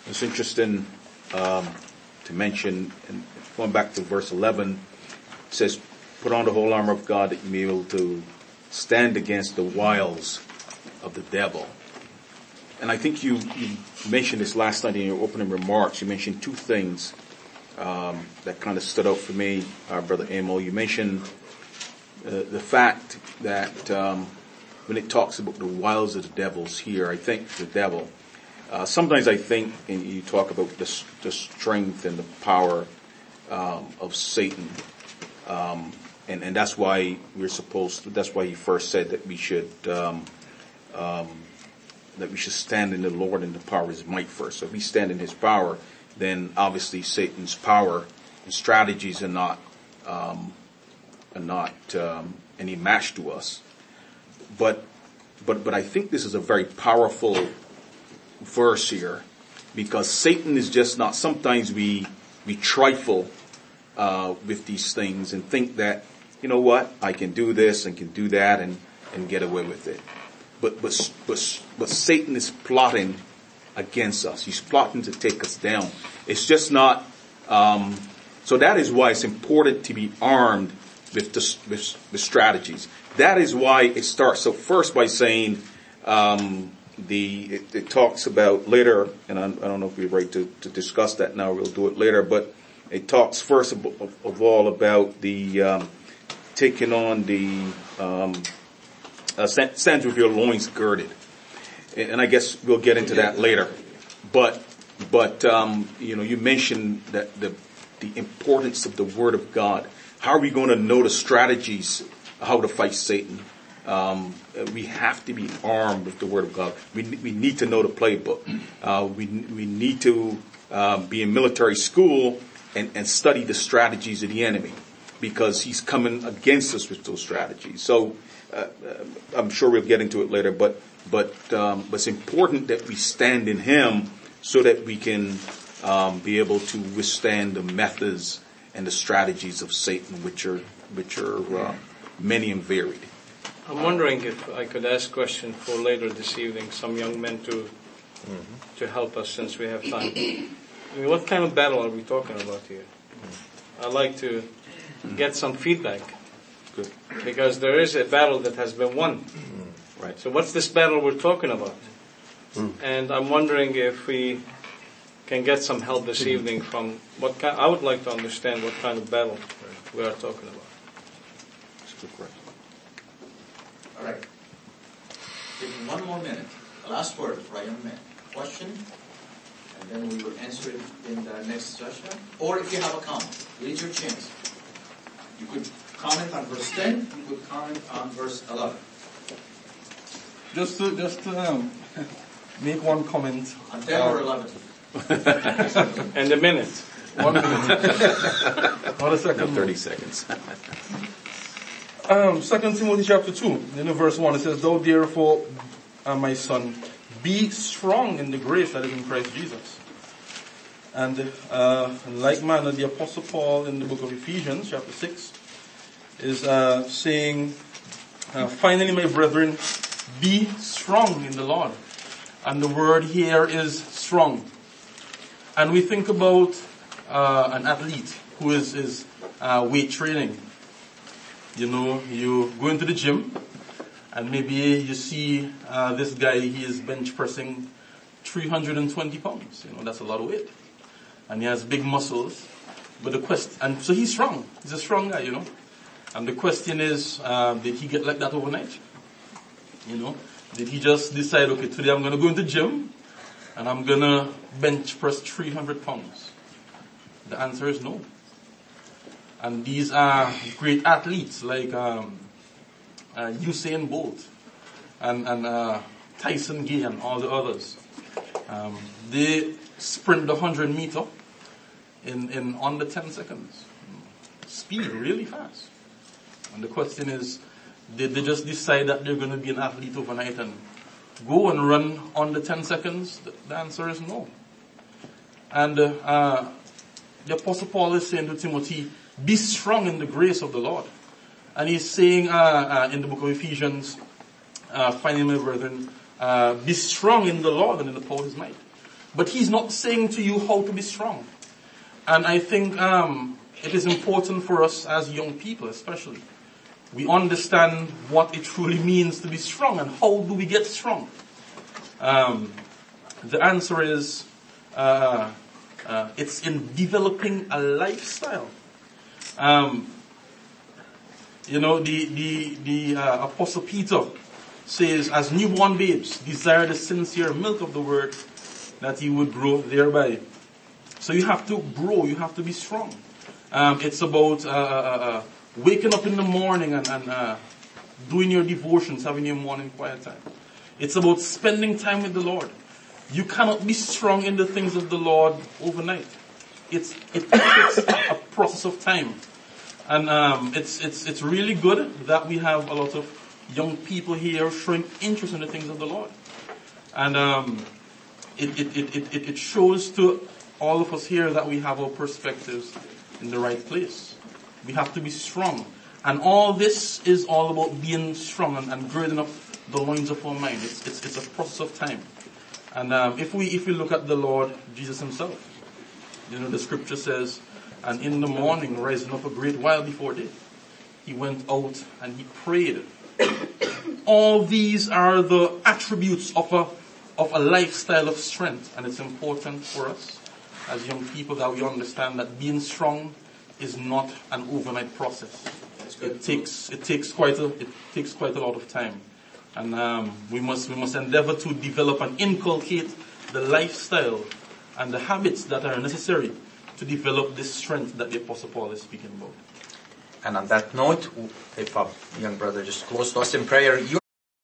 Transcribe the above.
It's interesting to mention, and going back to verse 11, it says, put on the whole armor of God that you may be able to stand against the wiles of the devil. And I think you mentioned this last night in your opening remarks. You mentioned two things that kind of stood out for me, Brother Amo. You mentioned the fact that when it talks about the wiles of the devils here, I think the devil, sometimes I think, and you talk about the strength and the power of Satan, and that's why that's why he first said that we should stand in the Lord and the power of his might first. So if we stand in his power, then obviously Satan's power and strategies are not any match to us. But I think this is a very powerful verse here, because Satan is just not, sometimes we trifle with these things and think that, you know what, I can do this and can do that and get away with it. But Satan is plotting against us. He's plotting to take us down. It's just not, so that is why it's important to be armed with the strategies. That is why it starts. So first by saying, it talks about later, and I don't know if we're right to discuss that now, we'll do it later, but it talks first of all about the, taking on the, stands with your loins girded. And I guess we'll get into that later. But you mentioned that the importance of the Word of God. How are we going to know the strategies how to fight Satan? We have to be armed with the Word of God. We need to know the playbook. We need to be in military school and study the strategies of the enemy, because he's coming against us with those strategies. So I'm sure we'll get into it later, but it's important that we stand in him so that we can be able to withstand the methods and the strategies of Satan, which are many and varied. I'm wondering if I could ask a question for later this evening, some young men to help us, since we have time. I mean, what kind of battle are we talking about here? I'd like to get some feedback. Good. Because there is a battle that has been won. Right. So what's this battle we're talking about? And I'm wondering if we can get some help this evening from what kind. I would like to understand what kind of battle we are talking about. That's a good question. All right. Taking one more minute. The last word for our young man. Question, and then we will answer it in the next session. Or if you have a comment, raise your chance. You could comment on verse 10. You could comment on verse 11. Just to make one comment. On 10 or 11. And a minute. 1 minute. Not a second. 30 seconds. 2 Timothy chapter 2, in verse 1, it says, "Thou therefore, my son, be strong in the grace that is in Christ Jesus." And in like manner, the Apostle Paul in the book of Ephesians chapter 6 is saying, "Finally, my brethren, be strong in the Lord." And the word here is strong. And we think about an athlete who is weight training. You know, you go into the gym, and maybe you see this guy, he is bench pressing 320 pounds. You know, that's a lot of weight. And he has big muscles. But and so he's strong. He's a strong guy, you know. And the question is, did he get like that overnight? You know, did he just decide, okay, today I'm going to go into the gym, and I'm going to bench press 300 pounds? The answer is no. And these are great athletes like Usain Bolt and Tyson Gay and all the others. They sprint the 100 meter in under 10 seconds. Speed really fast. And the question is, did they just decide that they're going to be an athlete overnight and go and run under 10 seconds? The answer is no. And the Apostle Paul is saying to Timothy, be strong in the grace of the Lord. And he's saying in the book of Ephesians, finally, my brethren, be strong in the Lord and in the power of his might. But he's not saying to you how to be strong. And I think it is important for us as young people especially. We understand what it truly means to be strong and how do we get strong. The answer is it's in developing a lifestyle. The Apostle Peter says, as newborn babes, desire the sincere milk of the word, that you would grow thereby. So you have to grow, you have to be strong. It's about waking up in the morning and doing your devotions, having your morning quiet time. It's about spending time with the Lord. You cannot be strong in the things of the Lord overnight. It takes a process of time. And it's really good that we have a lot of young people here showing interest in the things of the Lord. And it shows to all of us here that we have our perspectives in the right place. We have to be strong. And all this is all about being strong and girding up the loins of our mind. It's a process of time. And if we look at the Lord Jesus himself, the scripture says, and in the morning, rising up a great while before day, he went out and he prayed. All these are the attributes of a lifestyle of strength. And it's important for us as young people that we understand that being strong is not an overnight process. It takes quite a lot of time. And we must endeavor to develop and inculcate the lifestyle and the habits that are necessary to develop this strength that the Apostle Paul is speaking about. And on that note, if our young brother just close to us in prayer.